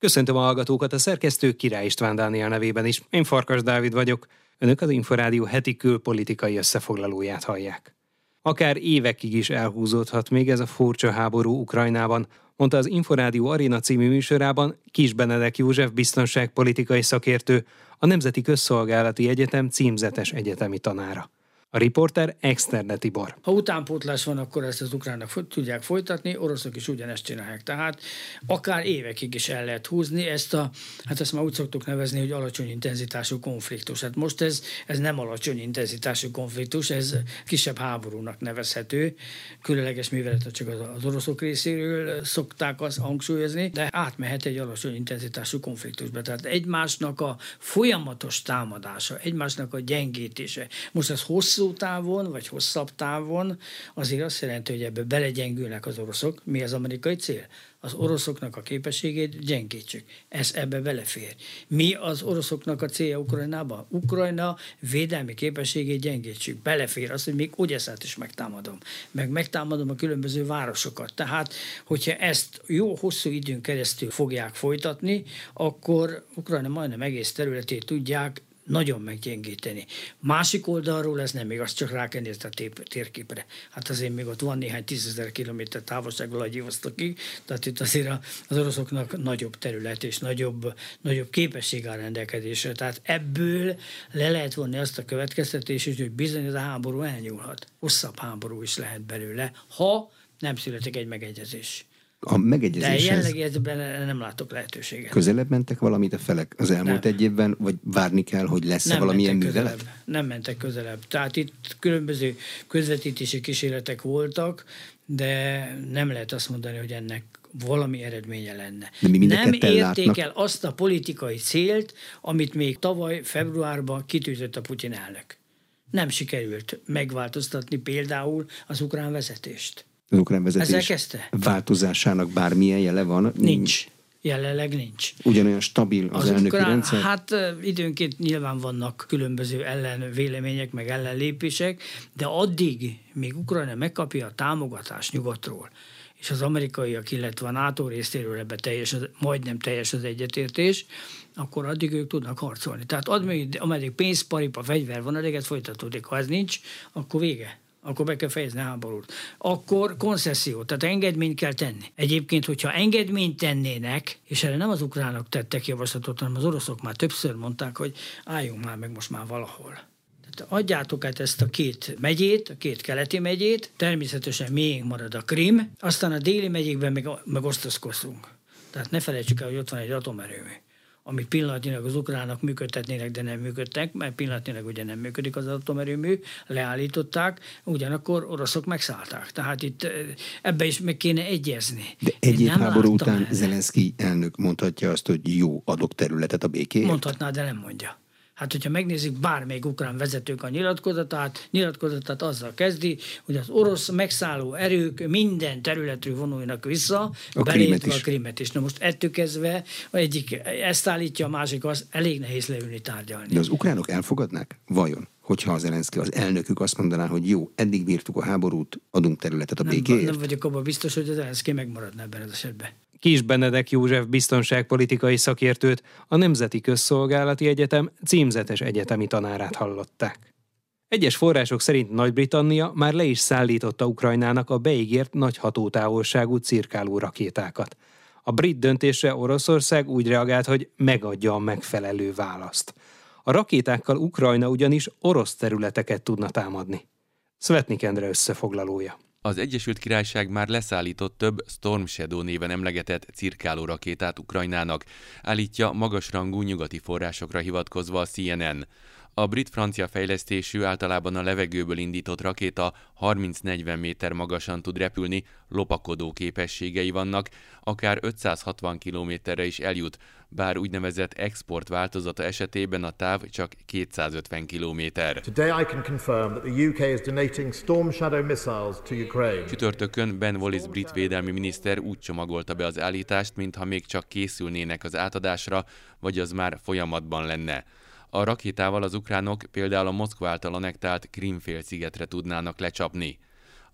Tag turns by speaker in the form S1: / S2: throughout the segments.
S1: Köszöntöm a hallgatókat, a szerkesztő Király István Dániel nevében is. Én Farkas Dávid vagyok. Önök az Inforádió heti külpolitikai összefoglalóját hallják. Akár évekig is elhúzódhat még ez a furcsa háború Ukrajnában, mondta az Inforádió Aréna című műsorában Kiss Benedek József biztonságpolitikai szakértő, a Nemzeti Közszolgálati Egyetem címzetes egyetemi tanára. A riporter Externe Tibor.
S2: Ha utánpótlás van, akkor ezt az ukránok tudják folytatni, oroszok is ugyanezt csinálják. Tehát akár évekig is el lehet húzni ezt ezt már úgy szoktuk nevezni, hogy alacsony intenzitású konfliktus. Hát most ez nem alacsony intenzitású konfliktus, ez kisebb háborúnak nevezhető. Különleges műveletet csak az oroszok részéről szokták azt hangsúlyozni, de átmehet egy alacsony intenzitású konfliktusba. Tehát egymásnak a folyamatos támadása, egymásnak a gyengítése. Most ez hosszú távon, vagy hosszabb távon azért azt jelenti, hogy ebbe belegyengülnek az oroszok. Mi az amerikai cél? Az oroszoknak a képességét gyengítsük. Ez ebbe belefér. Mi az oroszoknak a célja Ukrajnában? Ukrajna védelmi képességét gyengítsük. Belefér az, hogy még Odesszát is megtámadom. Megtámadom a különböző városokat. Tehát, hogyha ezt jó hosszú időn keresztül fogják folytatni, akkor Ukrajna majdnem egész területét tudják nagyon meggyengíteni. Másik oldalról ez nem igaz, csak rá kell nézni a térképre. Hát azért még ott van néhány 10 000 kilométer távolság Vlagyivosztokig, tehát itt azért az oroszoknak nagyobb terület és nagyobb képesség áll rendelkezésre. Tehát ebből le lehet vonni azt a következtetést, hogy bizony ez a háború elnyúlhat. Hosszabb háború is lehet belőle, ha nem születik egy megegyezés.
S3: A megegyezéshez...
S2: De jelenleg ebben nem látok lehetőséget.
S3: Közelebb mentek valamit a felek az elmúlt egy évben, vagy várni kell, hogy lesz-e valamilyen művelet?
S2: Nem mentek közelebb. Tehát itt különböző közvetítési kísérletek voltak, de nem lehet azt mondani, hogy ennek valami eredménye lenne. Nem érték el azt a politikai célt, amit még tavaly februárban kitűzött a Putyin elnök. Nem sikerült megváltoztatni például az ukrán vezetést.
S3: Az ukrán vezetés változásának bármilyen jele van?
S2: Nincs. Jelenleg nincs.
S3: Ugyanolyan stabil az elnöki rendszer?
S2: Hát időnként nyilván vannak különböző ellenvélemények, meg ellenlépések, de addig, míg Ukrajna megkapja a támogatást nyugatról, és az amerikaiak, illetve a NATO részéről ebbe majdnem teljes az egyetértés, akkor addig ők tudnak harcolni. Tehát ameddig pénz, paripa, fegyver van, addiget folytatódik. Ha ez nincs, akkor vége. Akkor be kell fejezni a háborút. Akkor koncesszió, tehát engedményt kell tenni. Egyébként, hogyha engedményt tennének, és erre nem az ukránok tettek javaslatot, hanem az oroszok már többször mondták, hogy álljunk már meg most már valahol. Tehát adjátok át ezt a két megyét, a két keleti megyét, természetesen miénk marad a Krim, aztán a déli megyékben meg osztozkozunk. Tehát ne felejtsük el, hogy ott van egy atomerőmű, amit pillanatnyilag az ukránok működtetnének, de nem működtek, mert pillanatnyilag ugye nem működik az atomerőmű, leállították, ugyanakkor oroszok megszállták. Tehát itt ebbe is meg kéne egyezni.
S3: De egy év háború után Zelenszkij elnök mondhatja azt, hogy jó, adok területet a békéért?
S2: Mondhatná, de nem mondja. Hát, hogyha megnézzük bármelyik ukrán vezetők a nyilatkozatát azzal kezdi, hogy az orosz megszálló erők minden területről vonuljanak vissza, belétve a Krimet is. Na most ettől kezdve egyik ezt állítja, a másik az, elég nehéz leülni tárgyalni.
S3: De az ukránok elfogadnák? Vajon? Hogyha az Zelenszkij, az elnökük azt mondaná, hogy jó, eddig bírtuk a háborút, adunk területet a békéért?
S2: Nem vagyok abban biztos, hogy az Zelenszkij megmaradna ebben az esetben.
S1: Kiss Benedek József biztonságpolitikai szakértőt, a Nemzeti Közszolgálati Egyetem címzetes egyetemi tanárát hallották. Egyes források szerint Nagy-Britannia már le is szállította Ukrajnának a beígért nagy hatótávolságú cirkáló rakétákat. A brit döntésre Oroszország úgy reagált, hogy megadja a megfelelő választ. A rakétákkal Ukrajna ugyanis orosz területeket tudna támadni. Szvetnik Endre összefoglalója.
S4: Az Egyesült Királyság már leszállított több Storm Shadow néven emlegetett cirkáló rakétát Ukrajnának, állítja magasrangú nyugati forrásokra hivatkozva a CNN. A brit-francia fejlesztésű, általában a levegőből indított rakéta 30-40 méter magasan tud repülni, lopakodó képességei vannak, akár 560 kilométerre is eljut, bár úgynevezett export változata esetében a táv csak 250 kilométer.
S5: Today I can confirm that the UK is donating Storm Shadow missiles to Ukraine.
S4: Csütörtökön Ben Wallace brit védelmi miniszter úgy csomagolta be az állítást, mintha még csak készülnének az átadásra, vagy az már folyamatban lenne. A rakétával az ukránok például a Moszkva által annektált Krim-félszigetre tudnának lecsapni.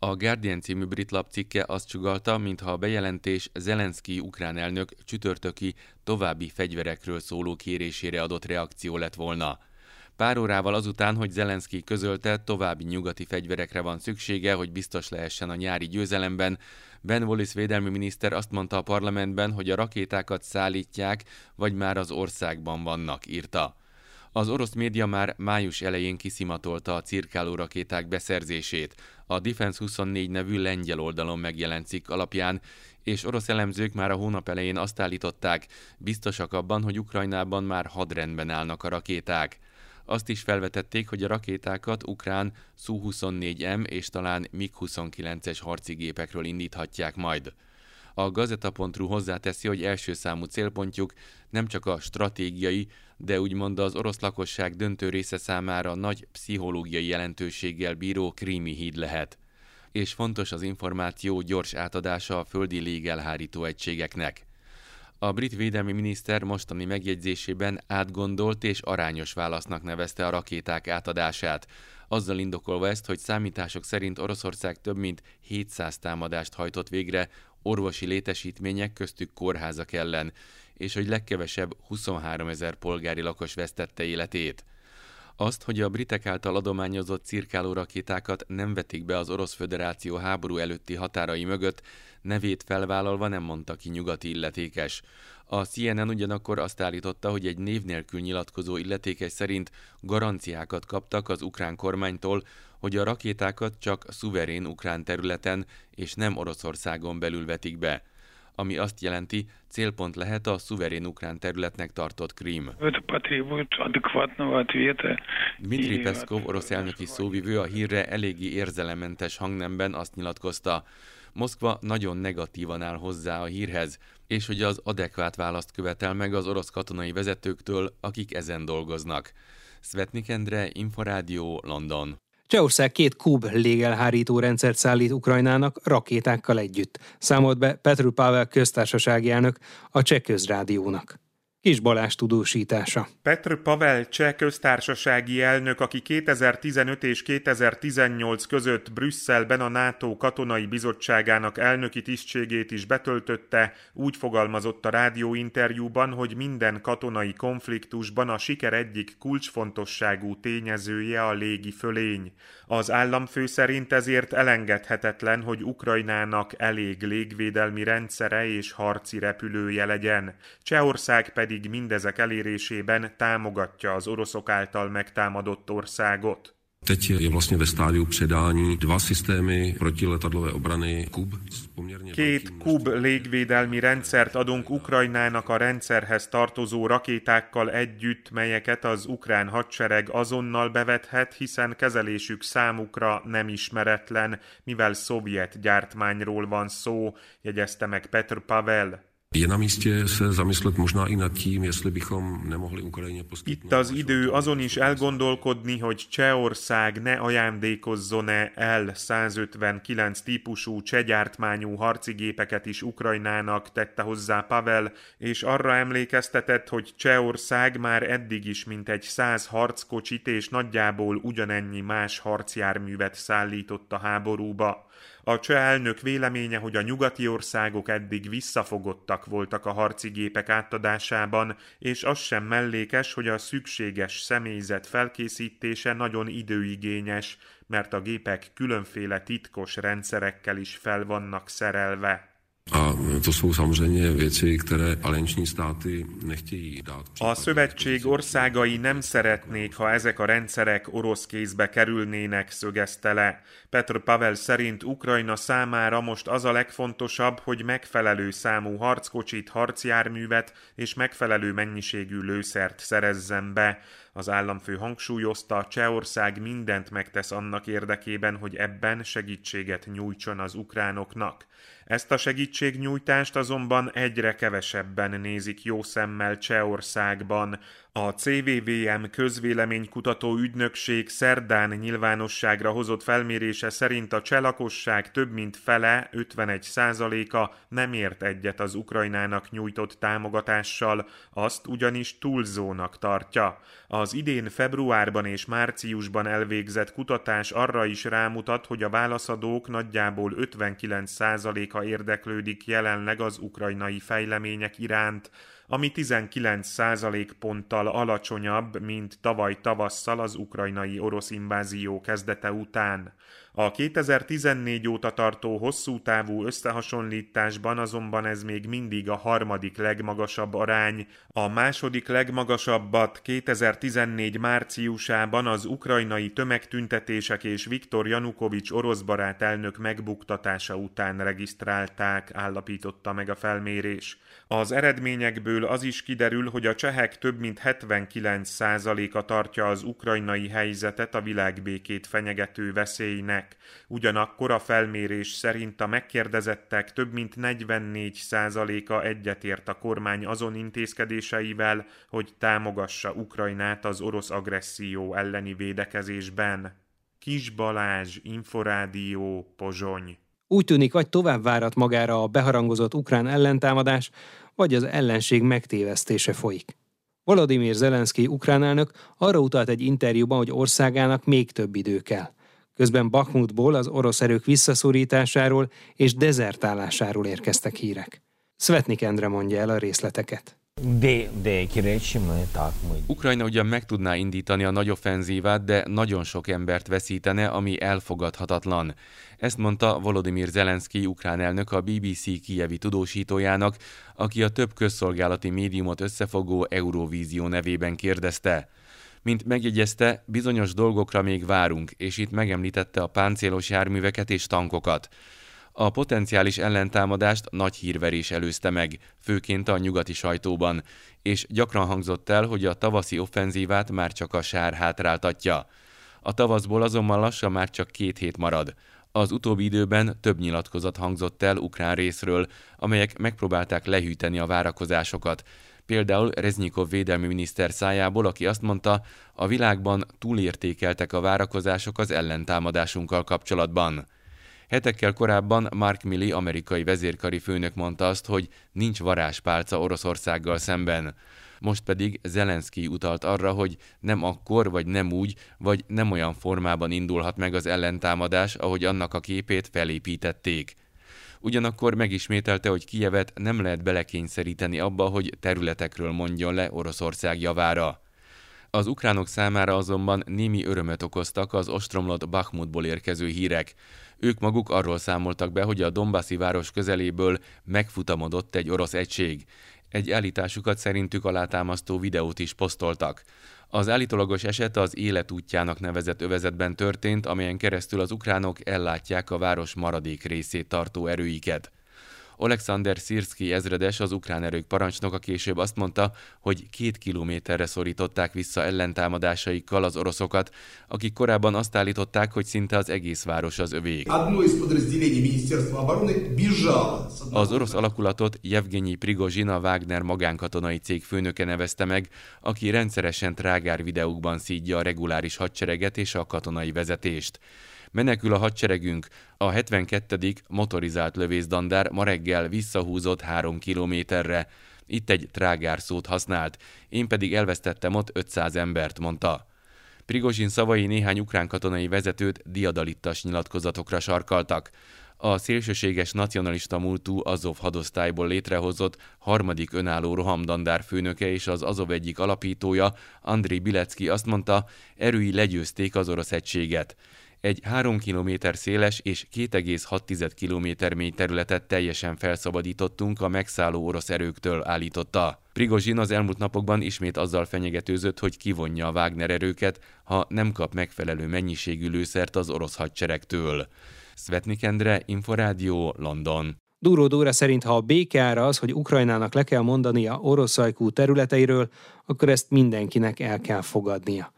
S4: A Guardian című brit lap cikke azt sugallta, mintha a bejelentés Zelenszkij ukrán elnök csütörtöki további fegyverekről szóló kérésére adott reakció lett volna. Pár órával azután, hogy Zelenszkij közölte, további nyugati fegyverekre van szüksége, hogy biztos lehessen a nyári győzelemben, Ben Wallace védelmi miniszter azt mondta a parlamentben, hogy a rakétákat szállítják, vagy már az országban vannak, írta. Az orosz média már május elején kiszimatolta a cirkáló rakéták beszerzését, a Defense 24 nevű lengyel oldalon megjelent cikk alapján, és orosz elemzők már a hónap elején azt állították, biztosak abban, hogy Ukrajnában már hadrendben állnak a rakéták. Azt is felvetették, hogy a rakétákat ukrán Su-24M és talán MiG-29-es harci gépekről indíthatják majd. A Gazeta.ru hozzáteszi, hogy első számú célpontjuk nem csak a stratégiai, de úgymond az orosz lakosság döntő része számára nagy pszichológiai jelentőséggel bíró Krími híd lehet. És fontos az információ gyors átadása a földi légelhárító egységeknek. A brit védelmi miniszter mostani megjegyzésében átgondolt és arányos válasznak nevezte a rakéták átadását, azzal indokolva ezt, hogy számítások szerint Oroszország több mint 700 támadást hajtott végre orvosi létesítmények, köztük kórházak ellen, és hogy legkevesebb 23 000 polgári lakos vesztette életét. Azt, hogy a britek által adományozott cirkáló rakétákat nem vetik be az Orosz Föderáció háború előtti határai mögött, nevét felvállalva nem mondta ki nyugati illetékes. A CNN ugyanakkor azt állította, hogy egy név nélkül nyilatkozó illetékes szerint garanciákat kaptak az ukrán kormánytól, hogy a rakétákat csak szuverén ukrán területen és nem Oroszországon belül vetik be, ami azt jelenti, célpont lehet a szuverén ukrán területnek tartott Krím. Dmitri Peszkov, orosz elnöki szóvivő a hírre eléggé érzelementes hangnemben azt nyilatkozta, Moszkva nagyon negatívan áll hozzá a hírhez, és hogy az adekvát választ követel meg az orosz katonai vezetőktől, akik ezen dolgoznak. Szvetnik Endre, Inforádió, London.
S1: Csehország 2 Kub légelhárító rendszert szállít Ukrajnának rakétákkal együtt, számolt be Petr Pavel köztársasági elnök a Cseh Közrádiónak. Kis Balázs tudósítása.
S6: Petr Pavel cseh köztársasági elnök, aki 2015 és 2018 között Brüsszelben a NATO katonai bizottságának elnöki tisztségét is betöltötte, úgy fogalmazott a rádióinterjúban, hogy minden katonai konfliktusban a siker egyik kulcsfontosságú tényezője a légi fölény. Az államfő szerint ezért elengedhetetlen, hogy Ukrajnának elég légvédelmi rendszere és harci repülője legyen. Csehország pedig mindezek elérésében támogatja az oroszok által megtámadott országot.
S7: Teď je vlastně ve stádiu předání 2 systémy protiletadlové obrany KUB.
S6: 2 KUB légvédelmi rendszert adunk Ukrajnának a rendszerhez tartozó rakétákkal együtt, melyeket az ukrán hadsereg azonnal bevethet, hiszen kezelésük számukra nem ismeretlen, mivel szovjet gyártmányról van szó, jegyezte meg Petr Pavel.
S7: Je na místě se zamyslet možná i nad tím, jestli bychom nemohli Ukrajině poskytnout.
S6: Itt az idő azon is elgondolkodni, hogy Csehország ne ajándékozzon-e el 159 típusú csehgyártmányú harcigépeket is Ukrajnának, tette hozzá Pavel, és arra emlékeztetett, hogy Csehország már eddig is mintegy 100 harckocsit és nagyjából ugyanennyi más harcjárművet szállított a háborúba. A cseh elnök véleménye, hogy a nyugati országok eddig visszafogottak voltak a harci gépek átadásában, és az sem mellékes, hogy a szükséges személyzet felkészítése nagyon időigényes, mert a gépek különféle titkos rendszerekkel is fel vannak szerelve.
S7: A to jsou samozřejmě věci, které alianční státy nechtějí dát.
S6: A szövetség országai nem szeretnék, ha ezek a rendszerek orosz kézbe kerülnének, szögezte le. Petr Pavel szerint Ukrajna számára most az a legfontosabb, hogy megfelelő számú harckocsit, harcjárművet és megfelelő mennyiségű lőszert szerezzen be. Az államfő hangsúlyozta, Csehország mindent megtesz annak érdekében, hogy ebben segítséget nyújtson az ukránoknak. Ezt a segítségnyújtást azonban egyre kevesebben nézik jó szemmel Csehországban. A CVVM közvéleménykutató ügynökség szerdán nyilvánosságra hozott felmérése szerint a cseh lakosság több mint fele, 51%-a nem ért egyet az Ukrajnának nyújtott támogatással, azt ugyanis túlzónak tartja. Az idén februárban és márciusban elvégzett kutatás arra is rámutat, hogy a válaszadók nagyjából 59%-a érdeklődik jelenleg az ukrajnai fejlemények iránt, ami 19% ponttal alacsonyabb, mint tavaly tavasszal az ukrajnai orosz invázió kezdete után. A 2014 óta tartó hosszú távú összehasonlításban azonban ez még mindig a harmadik legmagasabb arány. A második legmagasabbat 2014 márciusában az ukrajnai tömegtüntetések és Viktor Janukovics oroszbarát elnök megbuktatása után regisztrálták, állapította meg a felmérés. Az eredményekből az is kiderül, hogy a csehek több mint 79%-a tartja az ukrajnai helyzetet a világbékét fenyegető veszélynek. Ugyanakkor a felmérés szerint a megkérdezettek több mint 44%-a egyetért a kormány azon intézkedéseivel, hogy támogassa Ukrajnát az orosz agresszió elleni védekezésben. Kis Balázs, Inforádió, Pozsony.
S1: Úgy tűnik, vagy tovább várat magára a beharangozott ukrán ellentámadás, vagy az ellenség megtévesztése folyik. Volodymyr Zelenszky ukrán elnök arra utalt egy interjúban, hogy országának még több idő kell. Közben Bakhmutból az orosz erők visszaszorításáról és dezertálásáról érkeztek hírek. Szvetnik Endre mondja el a részleteket.
S4: Ukrajna ugyan meg tudná indítani a nagy offenzívát, de nagyon sok embert veszítene, ami elfogadhatatlan. Ezt mondta Volodymyr Zelenszky ukrán elnök a BBC kijevi tudósítójának, aki a több közszolgálati médiumot összefogó Eurovízió nevében kérdezte. Mint megjegyezte, bizonyos dolgokra még várunk, és itt megemlítette a páncélos járműveket és tankokat. A potenciális ellentámadást nagy hírverés előzte meg, főként a nyugati sajtóban, és gyakran hangzott el, hogy a tavaszi offenzívát már csak a sár hátráltatja. A tavaszból azonban lassan már csak 2 hét marad. Az utóbbi időben több nyilatkozat hangzott el ukrán részről, amelyek megpróbálták lehűteni a várakozásokat. Például Reznyikov védelmi miniszter szájából, aki azt mondta, a világban túlértékeltek a várakozások az ellentámadásunkkal kapcsolatban. Hetekkel korábban Mark Milley amerikai vezérkari főnök mondta azt, hogy nincs varázspálca Oroszországgal szemben. Most pedig Zelenszky utalt arra, hogy nem akkor, vagy nem úgy, vagy nem olyan formában indulhat meg az ellentámadás, ahogy annak a képét felépítették. Ugyanakkor megismételte, hogy Kijevet nem lehet belekényszeríteni abba, hogy területekről mondjon le Oroszország javára. Az ukránok számára azonban némi örömöt okoztak az ostromlott Bakhmutból érkező hírek. Ők maguk arról számoltak be, hogy a Donbassi város közeléből megfutamodott egy orosz egység. Egy állításukat szerintük alátámasztó videót is posztoltak. Az állítólagos eset az életútjának nevezett övezetben történt, amelyen keresztül az ukránok ellátják a város maradék részét tartó erőiket. Oleksandr Szirszky ezredes, az ukrán erők parancsnoka később azt mondta, hogy 2 kilométerre szorították vissza ellentámadásaikkal az oroszokat, akik korábban azt állították, hogy szinte az egész város az övék. Az orosz alakulatot Jevgenyi Prigozsin, a Wagner magánkatonai cég főnöke nevezte meg, aki rendszeresen trágár videókban szídja a reguláris hadsereget és a katonai vezetést. Menekül a hadseregünk, a 72. motorizált lövésztandár ma reggel visszahúzott 3 kilométerre. Itt egy trágár szót használt, én pedig elvesztettem ott 500 embert, mondta. Prigozsin szavai néhány ukrán katonai vezetőt diadalittas nyilatkozatokra sarkaltak. A szélsőséges nacionalista múltú Azov hadosztályból létrehozott 3. önálló rohamdandár főnöke és az Azov egyik alapítója, Andriy Bilecki azt mondta, erői legyőzték az orosz egységet. Egy 3 kilométer széles és 2,6 kilométer mély területet teljesen felszabadítottunk a megszálló orosz erőktől, állította. Prigozsin az elmúlt napokban ismét azzal fenyegetőzött, hogy kivonja a Wagner erőket, ha nem kap megfelelő mennyiségű lőszert az orosz hadseregtől. Szvetnik Endre, Inforádió, London.
S1: Dúró Dóra szerint, ha a békeára az, hogy Ukrajnának le kell mondania orosz ajkú területeiről, akkor ezt mindenkinek el kell fogadnia.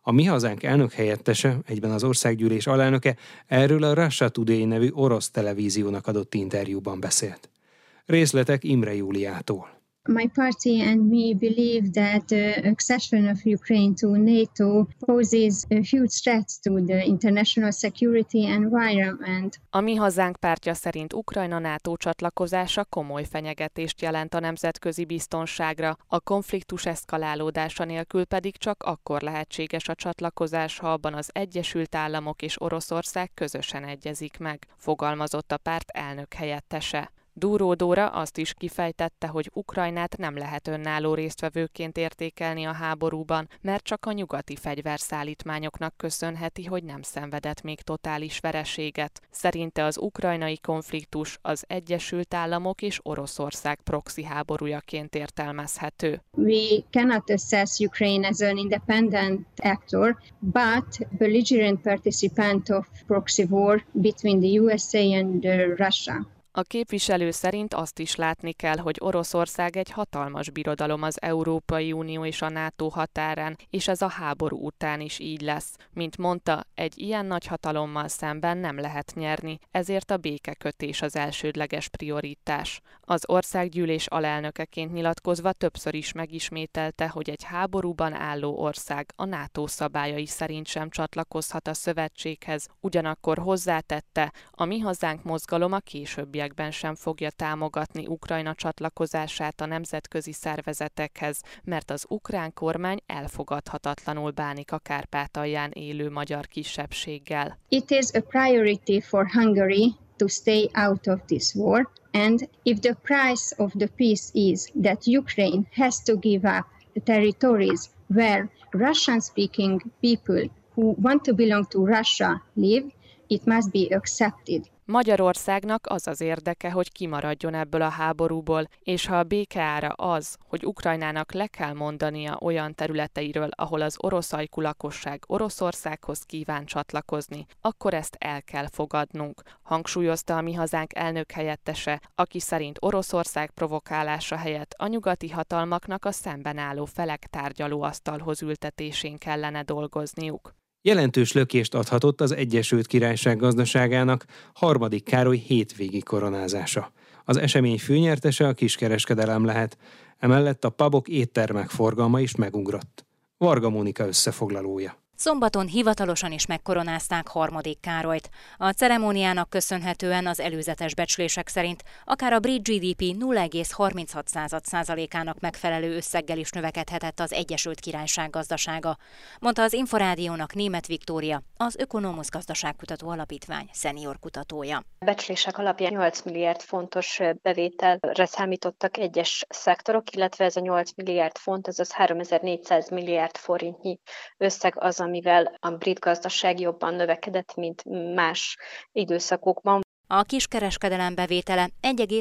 S1: A Mi Hazánk elnök helyettese, egyben az országgyűlés alelnöke erről a Russia Today nevű orosz televíziónak adott interjúban beszélt. Részletek Imre Júliától.
S8: My party and me believe that accession of Ukraine to NATO poses a huge threat to the international security environment.
S9: A Mi Hazánk pártja szerint Ukrajna NATO csatlakozása komoly fenyegetést jelent a nemzetközi biztonságra, a konfliktus eszkalálódása nélkül pedig csak akkor lehetséges a csatlakozás, ha abban az Egyesült Államok és Oroszország közösen egyezik meg, fogalmazott a párt elnök helyettese. Dúró Dóra azt is kifejtette, hogy Ukrajnát nem lehet önálló résztvevőként értékelni a háborúban, mert csak a nyugati fegyverszállítmányoknak köszönheti, hogy nem szenvedett még totális vereséget. Szerinte az ukrajnai konfliktus az Egyesült Államok és Oroszország proxy háborújaként értelmezhető.
S8: We cannot assess Ukraine as an independent actor, but belligerent participant of proxy war between the USA and Russia.
S9: A képviselő szerint azt is látni kell, hogy Oroszország egy hatalmas birodalom az Európai Unió és a NATO határán, és ez a háború után is így lesz. Mint mondta, egy ilyen nagy hatalommal szemben nem lehet nyerni, ezért a békekötés az elsődleges prioritás. Az országgyűlés alelnökeként nyilatkozva többször is megismételte, hogy egy háborúban álló ország a NATO szabályai szerint sem csatlakozhat a szövetséghez, ugyanakkor hozzátette, a Mi Hazánk mozgalom a későbbiekben sem fogja támogatni Ukrajna csatlakozását a nemzetközi szervezetekhez, mert az ukrán kormány elfogadhatatlanul bánik a Kárpátalján élő magyar kisebbséggel.
S8: It is a priority for Hungary to stay out of this war, and if the price of the peace is that Ukraine has to give up the territories where Russian-speaking people who want to belong to Russia live, it must be accepted.
S9: Magyarországnak az az érdeke, hogy kimaradjon ebből a háborúból, és ha a béke ára az, hogy Ukrajnának le kell mondania olyan területeiről, ahol az oroszajkú lakosság Oroszországhoz kíván csatlakozni, akkor ezt el kell fogadnunk, hangsúlyozta a Mi Hazánk elnök helyettese, aki szerint Oroszország provokálása helyett a nyugati hatalmaknak a szemben álló felek tárgyalóasztalhoz ültetésén kellene dolgozniuk.
S1: Jelentős lökést adhatott az Egyesült Királyság gazdaságának harmadik Károly hétvégi koronázása. Az esemény főnyertese a kiskereskedelem lehet, emellett a pubok, éttermek forgalma is megugrott. Varga Mónika összefoglalója.
S10: Szombaton hivatalosan is megkoronázták harmadik Károlyt. A ceremóniának köszönhetően az előzetes becslések szerint akár a brit GDP 0,36%-ának megfelelő összeggel is növekedhetett az Egyesült Királyság gazdasága, mondta az Inforádiónak Németh Viktória, az Ökonomusz Gazdaságkutató Alapítvány szenior kutatója.
S11: A becslések alapján 8 milliárd fontos bevételre számítottak egyes szektorok, illetve ez a 8 milliárd font, azaz 3400 milliárd forintnyi összeg az, amivel a brit gazdaság jobban növekedett, mint más időszakokban.
S10: A kiskereskedelem bevétele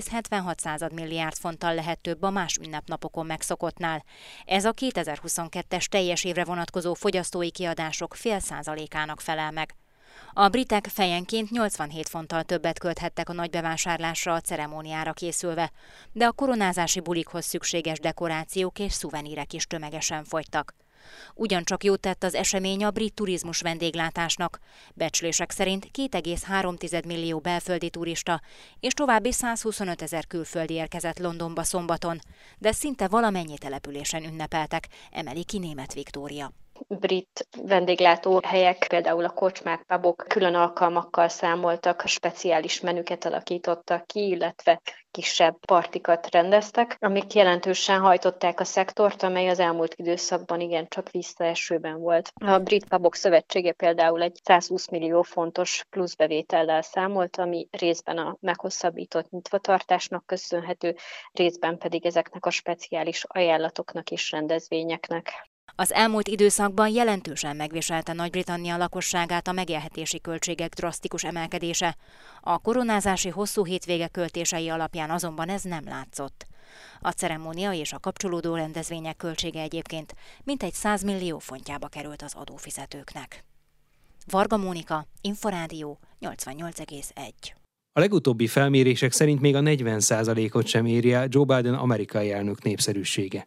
S10: 1,76 milliárd fonttal lehet több a más ünnepnapokon megszokottnál. Ez a 2022-es teljes évre vonatkozó fogyasztói kiadások 0,5%-ának felel meg. A britek fejenként 87 fonttal többet költhettek a nagy bevásárlásra a ceremóniára készülve, de a koronázási bulikhoz szükséges dekorációk és szuvenírek is tömegesen fogytak. Ugyancsak jót tett az esemény a brit turizmus vendéglátásnak. Becslések szerint 2,3 millió belföldi turista és további 125 000 külföldi érkezett Londonba szombaton, de szinte valamennyi településen ünnepeltek, emeli ki Németh Viktória.
S11: Brit vendéglátóhelyek, például a kocsmák, pubok külön alkalmakkal számoltak, speciális menüket alakítottak ki, illetve kisebb partikat rendeztek, amik jelentősen hajtották a szektort, amely az elmúlt időszakban igencsak visszaesőben volt. A Brit Pubok Szövetsége például egy 120 millió fontos pluszbevétellel számolt, ami részben a meghosszabbított nyitvatartásnak köszönhető, részben pedig ezeknek a speciális ajánlatoknak és rendezvényeknek.
S10: Az elmúlt időszakban jelentősen megviselte Nagy-Britannia lakosságát a megélhetési költségek drasztikus emelkedése. A koronázási hosszú hétvége költései alapján azonban ez nem látszott. A ceremónia és a kapcsolódó rendezvények költsége egyébként mintegy 100 millió fontjába került az adófizetőknek. Varga Mónika, Inforádió, 88,1.
S1: A legutóbbi felmérések szerint még a 40%-ot sem éri el Joe Biden amerikai elnök népszerűsége.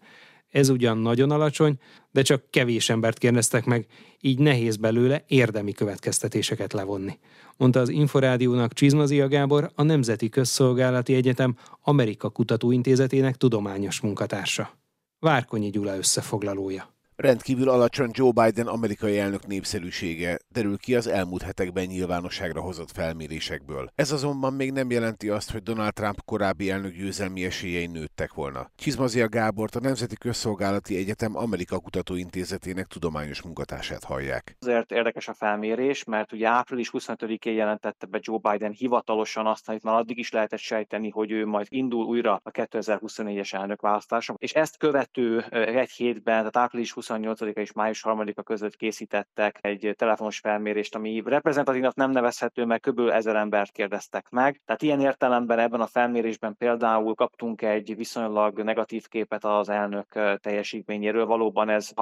S1: Ez ugyan nagyon alacsony, de csak kevés embert kérdeztek meg, így nehéz belőle érdemi következtetéseket levonni, mondta az Inforádiónak Csizmazia Gábor, a Nemzeti Közszolgálati Egyetem Amerika Kutatóintézetének tudományos munkatársa. Várkonyi Gyula összefoglalója.
S12: Rendkívül alacsony Joe Biden amerikai elnök népszerűsége derül ki az elmúlt hetekben nyilvánosságra hozott felmérésekből. Ez azonban még nem jelenti azt, hogy Donald Trump korábbi elnök győzelmi esélyei nőttek volna. Csizmazia Gábort, a Nemzeti Közszolgálati Egyetem Amerika Kutatóintézetének tudományos munkatársát hallják.
S13: Azért érdekes a felmérés, mert ugye április 25-én jelentette be Joe Biden hivatalosan azt, amit már addig is lehetett sejteni, hogy ő majd indul újra a 2024-es elnökválasztáson, és ezt követő egy hétben, tehát április 28-a és május 3-a között készítettek egy telefonos felmérést, ami reprezentatívnak nem nevezhető, mert kb. 1000 embert kérdeztek meg. Tehát ilyen értelemben ebben a felmérésben például kaptunk egy viszonylag negatív képet az elnök teljesítményéről. Valóban ez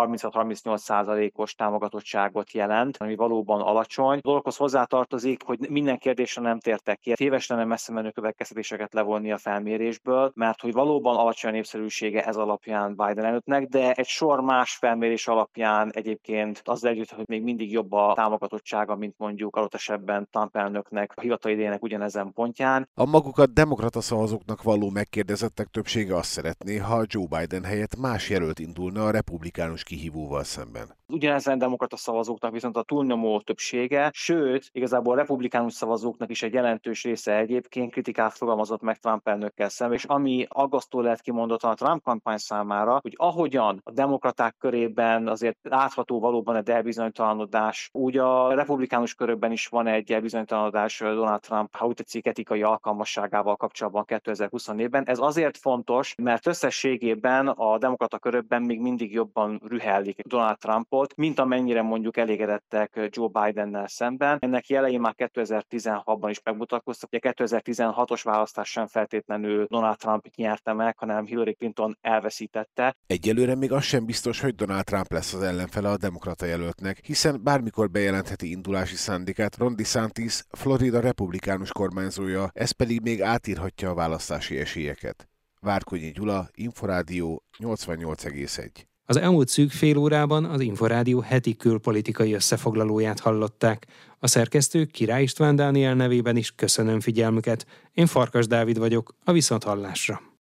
S13: 36-38%-os támogatottságot jelent, ami valóban alacsony. A dologhoz hozzátartozik, hogy minden kérdésre nem tértek ki. Téves lenne messze menő következtetéseket levonni a felmérésből, mert hogy valóban alacsony népszerűsége ez alapján Biden elnöknek, de egy sor más felmérés alapján egyébként az együtt, hogy még mindig jobb a támogatottsága, mint mondjuk adott esetben Trump elnöknek a hivatali idejének ugyanezen pontján.
S12: A magukat demokrata szavazóknak való megkérdezettek többsége azt szeretné, ha Joe Biden helyett más jelölt indulna a republikánus kihívóval szemben.
S13: Ugyanezen demokrata szavazóknak viszont a túlnyomó többsége, sőt, igazából a republikánus szavazóknak is egy jelentős része egyébként kritikát fogalmazott meg Trump elnökkel szemben, és ami aggasztó lehet kimondottan a Trump kampány számára, hogy ahogyan a demokraták körében azért látható valóban egy elbizonytalanodás, úgy a republikánus körökben is van egy elbizonytalanodás Donald Trump, ha úgy tetszik, etikai alkalmasságával kapcsolatban 2024-ben. Ez azért fontos, mert összességében a demokrata körökben még mindig jobban rühellik Donald Trumpot, mint amennyire mondjuk elégedettek Joe Bidennel szemben. Ennek jelei már 2016-ban is megmutatkoztak, hogy a 2016-os választás sem feltétlenül Donald Trump nyerte meg, hanem Hillary Clinton elveszítette.
S12: Egyelőre még az sem biztos, hogy Donald Trump lesz az ellenfele a demokrata jelöltnek, hiszen bármikor bejelentheti indulási szándékát Ron DeSantis, Florida republikánus kormányzója, ez pedig még átírhatja a választási esélyeket. Várkonyi Gyula, Inforádió 88,1.
S1: Az elmúlt szűk fél órában az Inforádió heti külpolitikai összefoglalóját hallották. A szerkesztő Király István Dániel nevében is köszönöm figyelmüket. Én Farkas Dávid vagyok, a viszonthallásra.